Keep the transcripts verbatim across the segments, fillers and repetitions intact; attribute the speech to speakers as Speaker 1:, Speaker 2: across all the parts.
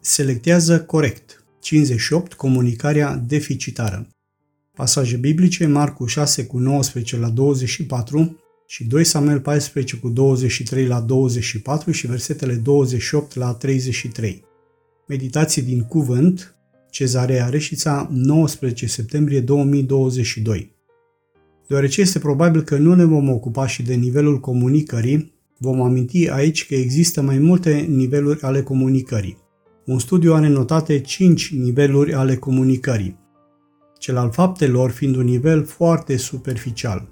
Speaker 1: Selectează corect. cincizeci și opt. Comunicarea deficitară. Pasaje biblice: Marcu șase cu nouăsprezece la douăzeci și patru și doi Samuel paisprezece cu douăzeci și trei la douăzeci și patru și versetele douăzeci și opt la treizeci și trei. Meditații din cuvânt: Cezarea Reșița, nouăsprezece septembrie două mii douăzeci și doi. Deoarece este probabil că nu ne vom ocupa și de nivelul comunicării, vom aminti aici că există mai multe niveluri ale comunicării. Un studiu are notate cinci niveluri ale comunicării, cel al faptelor fiind un nivel foarte superficial.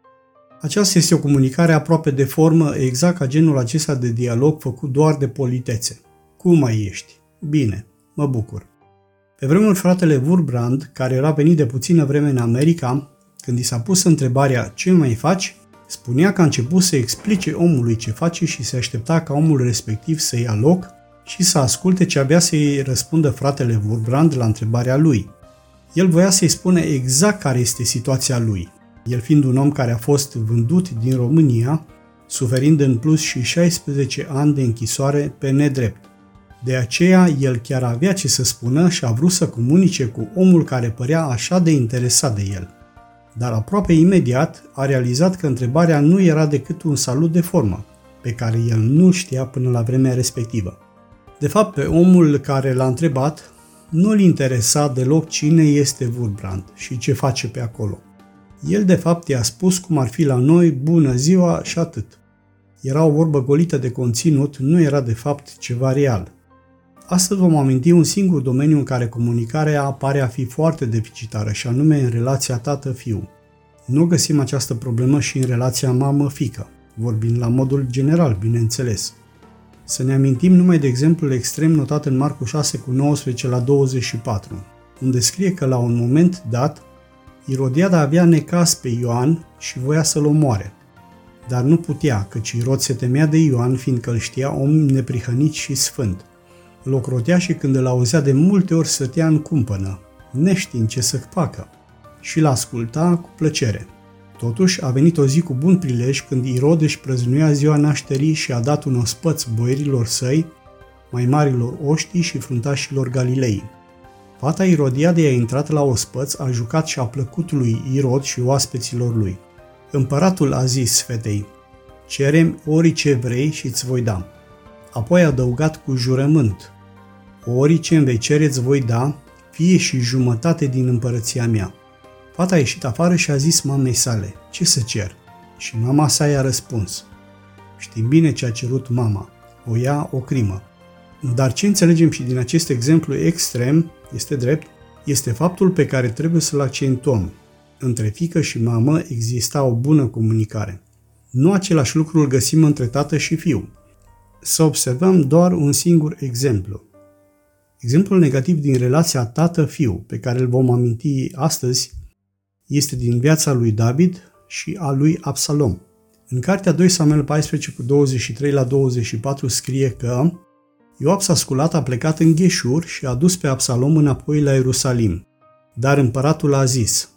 Speaker 1: Aceasta este o comunicare aproape de formă, exact ca genul acesta de dialog făcut doar de politețe. Cum mai ești? Bine, mă bucur. Pe vremuri, fratele Wurbrand, care era venit de puțină vreme în America, când i s-a pus întrebarea ce mai faci, spunea că a început să explice omului ce face și se aștepta ca omul respectiv să ia loc și să asculte ce avea să-i răspundă fratele Wurbrand la întrebarea lui. El voia să-i spună exact care este situația lui, el fiind un om care a fost vândut din România, suferind în plus și șaisprezece ani de închisoare pe nedrept. De aceea, el chiar avea ce să spună și a vrut să comunice cu omul care părea așa de interesat de el. Dar aproape imediat a realizat că întrebarea nu era decât un salut de formă, pe care el nu știa până la vremea respectivă. De fapt, pe omul care l-a întrebat nu-l interesa deloc cine este Wurbrand și ce face pe acolo. El de fapt i-a spus cum ar fi la noi bună ziua și atât. Era o vorbă golită de conținut, nu era de fapt ceva real. Astăzi vom aminti un singur domeniu în care comunicarea apare a fi foarte deficitară, și anume în relația tată-fiu. Nu găsim această problemă și în relația mamă-fică, vorbind la modul general, bineînțeles. Să ne amintim numai de exemplul extrem notat în Marcu șase cu nouăsprezece la douăzeci și patru, unde scrie că la un moment dat, Irodiada avea necaz pe Ioan și voia să-l omoare. Dar nu putea, căci Irod se temea de Ioan, fiindcă îl știa om neprihănit și sfânt. Îl ocrotea și când îl auzea de multe ori stătea în cumpănă, neștiind ce să facă, și l-asculta cu plăcere. Totuși a venit o zi cu bun prilej când Irod își prăznuia ziua nașterii și a dat un ospăț boierilor săi, mai marilor oștii și fruntașilor Galilei. Fata Irodiadei a intrat la ospăț, a jucat și a plăcut lui Irod și oaspeților lui. Împăratul a zis fetei: "Cerem orice vrei și îți voi da." Apoi a adăugat cu jurământ: "Orice îmi vei cere îți voi da, fie și jumătate din împărăția mea." Fata a ieșit afară și a zis mamei sale: "Ce să cer?" Și mama sa i-a răspuns: "Știm bine ce a cerut mama, o ia o crimă." Dar ce înțelegem și din acest exemplu extrem, este drept, este faptul pe care trebuie să-l accentuăm. Între fiică și mamă exista o bună comunicare. Nu același lucru îl găsim între tată și fiu. Să observăm doar un singur exemplu. Exemplul negativ din relația tată-fiu, pe care îl vom aminti astăzi, este din viața lui David și a lui Absalom. În cartea doi Samuel paisprezece cu douăzeci și trei la douăzeci și patru scrie că Ioab s-a sculat, a plecat în Gheșur și a dus pe Absalom înapoi la Ierusalim. Dar împăratul a zis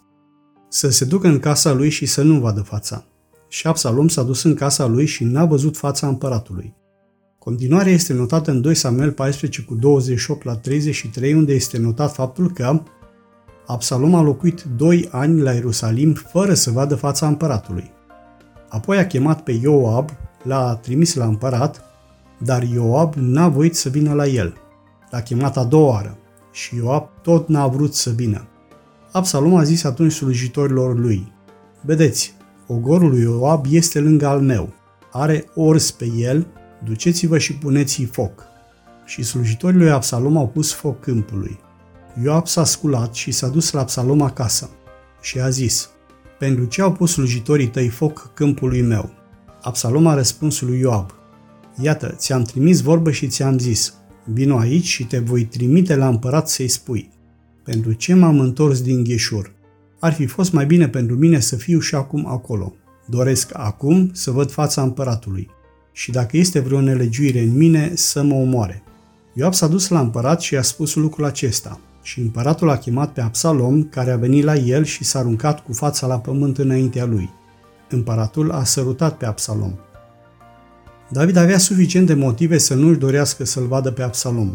Speaker 1: să se ducă în casa lui și să nu vadă fața. Și Absalom s-a dus în casa lui și n-a văzut fața împăratului. Continuarea este notată în doi Samuel paisprezece cu douăzeci și opt la treizeci și trei, unde este notat faptul că Absalom a locuit doi ani la Ierusalim fără să vadă fața împăratului. Apoi a chemat pe Ioab, l-a trimis la împărat, dar Ioab n-a voit să vină la el. L-a chemat a doua oară și Ioab tot n-a vrut să vină. Absalom a zis atunci slujitorilor lui: "Vedeți, ogorul lui Ioab este lângă al meu, are ors pe el, duceți-vă și puneți-i foc." Și slujitorii lui Absalom au pus foc câmpului. Ioab s-a sculat și s-a dus la Absalom acasă și a zis: "Pentru ce au pus slujitorii tăi foc câmpului meu?" Absalom a răspuns lui Ioab: "Iată, ți-am trimis vorbă și ți-am zis, vino aici și te voi trimite la împărat să-i spui: pentru ce m-am întors din Gheșur? Ar fi fost mai bine pentru mine să fiu și acum acolo. Doresc acum să văd fața împăratului și dacă este vreo nelegiuire în mine, să mă omoare." Ioab s-a dus la împărat și i-a spus lucrul acesta și împăratul a chemat pe Absalom, care a venit la el și s-a aruncat cu fața la pământ înaintea lui. Împăratul a sărutat pe Absalom. David avea suficient de motive să nu-și dorească să-l vadă pe Absalom.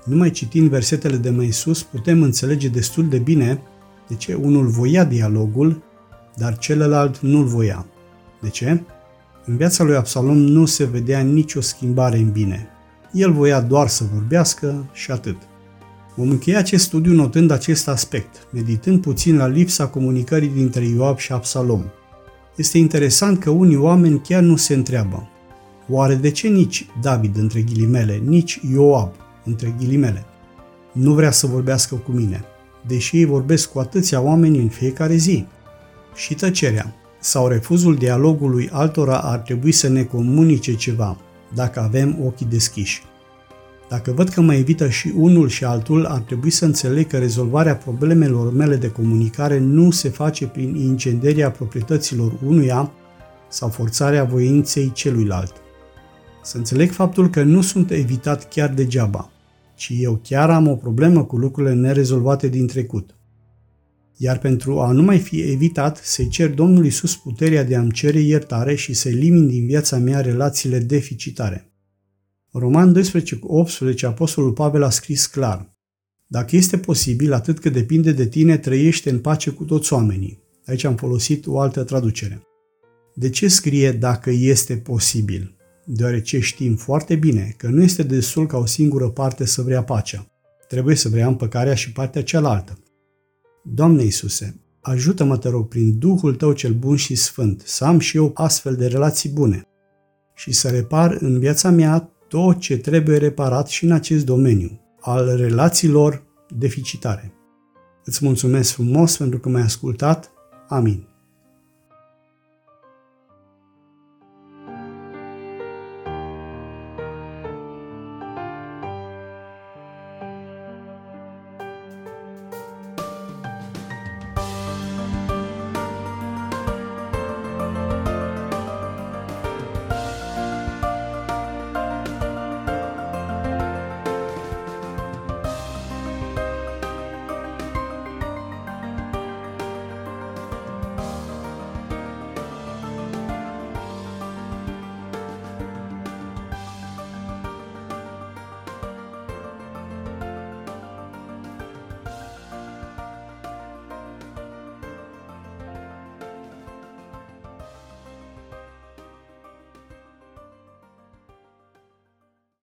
Speaker 1: Numai citind versetele de mai sus putem înțelege destul de bine de ce unul voia dialogul, dar celălalt nu-l voia. De ce? În viața lui Absalom nu se vedea nicio schimbare în bine. El voia doar să vorbească și atât. Vom încheia acest studiu notând acest aspect, meditând puțin la lipsa comunicării dintre Ioab și Absalom. Este interesant că unii oameni chiar nu se întreabă: oare de ce nici David, între ghilimele, nici Ioab, între ghilimele, nu vrea să vorbească cu mine, deși ei vorbesc cu atâția oameni în fiecare zi? Și tăcerea sau refuzul dialogului altora ar trebui să ne comunice ceva, dacă avem ochii deschiși. Dacă văd că mă evită și unul și altul, ar trebui să înțeleg că rezolvarea problemelor mele de comunicare nu se face prin incendierea proprietăților unuia sau forțarea voinței celuilalt. Să înțeleg faptul că nu sunt evitat chiar degeaba, ci eu chiar am o problemă cu lucrurile nerezolvate din trecut. Iar pentru a nu mai fi evitat, să-i cer Domnului Iisus puterea de a-mi cere iertare și să elimin din viața mea relațiile deficitare. Roman doisprezece cu optsprezece, Apostolul Pavel a scris clar: dacă este posibil, atât cât depinde de tine, trăiește în pace cu toți oamenii. Aici am folosit o altă traducere. De ce scrie dacă este posibil? Deoarece știm foarte bine că nu este destul ca o singură parte să vrea pacea. Trebuie să vrea împăcarea și partea cealaltă. Doamne Iisuse, ajută-mă, te rog, prin Duhul Tău cel bun și sfânt, să am și eu astfel de relații bune și să repar în viața mea tot ce trebuie reparat și în acest domeniu, al relațiilor deficitare. Îți mulțumesc frumos pentru că m-ai ascultat. Amin.